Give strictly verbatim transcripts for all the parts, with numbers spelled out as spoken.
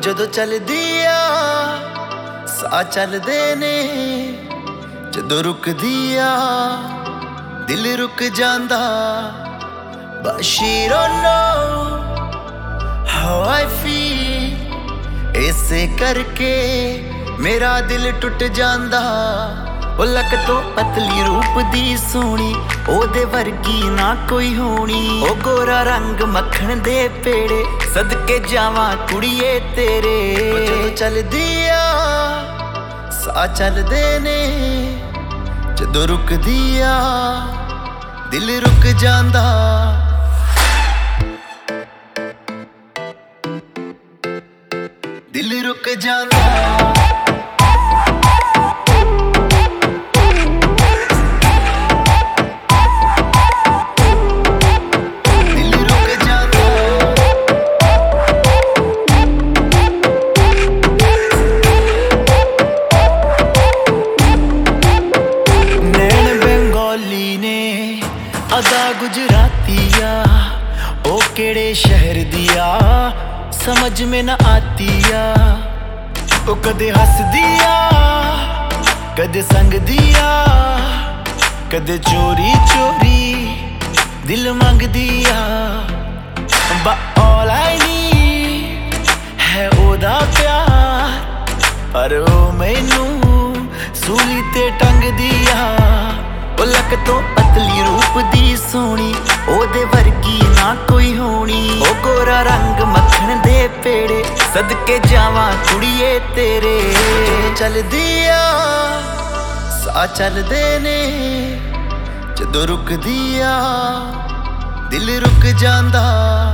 ਜਦੋਂ ਚੱਲਦੀ ਆ ਸਾਹ ਚੱਲਦੇ ਨੇ, ਜਦੋਂ ਰੁਕਦੀ ਆ ਦਿਲ ਰੁਕ ਜਾਂਦਾ। But she don't know how I feel, ਇਸੇ ਕਰਕੇ ਮੇਰਾ ਦਿਲ ਟੁੱਟ ਜਾਂਦਾ। ਉਹ ਲੱਕ ਤੋਂ ਪਤਲੀ ਰੂਪ ਦੀ ਸੋਹਣੀ, ਉਹਦੇ ਵਰਗੀ ਨਾ ਕੋਈ ਹੋਣੀ। ਉਹ ਗੋਰਾ ਰੰਗ ਮੱਖਣ ਦੇ ਪੇੜੇ, ਸਦਕੇ ਜਾਵਾਂ ਕੁੜੀਏ ਤੇਰੇ। ਜਦੋਂ ਚੱਲਦੀ ਆ ਸਾਹ ਚੱਲਦੇ ਨੇ, ਜਦੋਂ ਰੁਕਦੀ ਆ ਦਿਲ ਰੁਕ ਜਾਂਦਾ। ਦਿਲ ਰੁਕ ਜਾਂਦਾ। अदा गुजरातिया ओ केड़े शहर दिया, समझ में न आती आ। ओ कदे हस दिया, कदे संग दिया, कदे चोरी चोरी दिल मंग दिया। But all I need है ओदा प्यार, पर ओ मैनू सूली ते टंग दिया। ਉਹ ਲੱਕ ਤੋਂ ਪਤਲੀ ਰੂਪ ਦੀ ਸੋਹਣੀ, ਉਹਦੇ ਵਰਗੀ ਨਾ ਕੋਈ ਹੋਣੀ। ਉਹ ਗੋਰਾ ਰੰਗ ਮੱਖਣ ਦੇ ਪੇੜੇ, ਸਦਕੇ ਜਾਵਾਂ ਕੁੜੀਏ ਤੇਰੇ। ਚੱਲਦੀ ਆ ਸਾਹ ਚੱਲਦੇ ਨੇ, ਜਦੋਂ ਰੁਕਦੀ ਆ ਦਿਲ ਰੁਕ ਜਾਂਦਾ।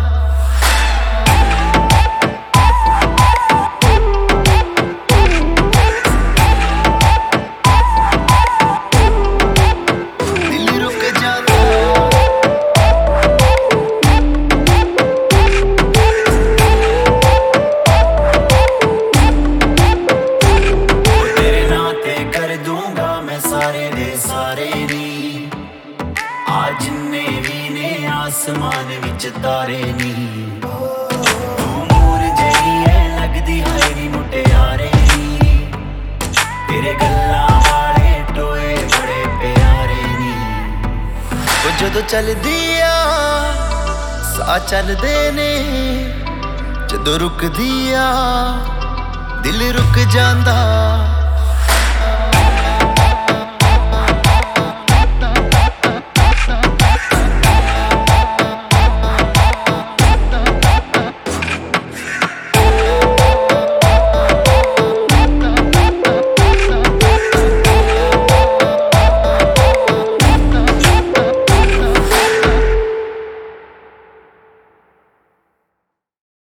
सारे दे सारे नी आ जिन्ने भी ने आसमान विच तारे नी। तू मूर जही है लगदी है नी मुटियारे नी, तेरे गल्लां वाले टोए बड़े प्यारे नी। ओ जदों चलदी आ साह चलदे ने, जदों रुकदी आ दिल रुक जांदा।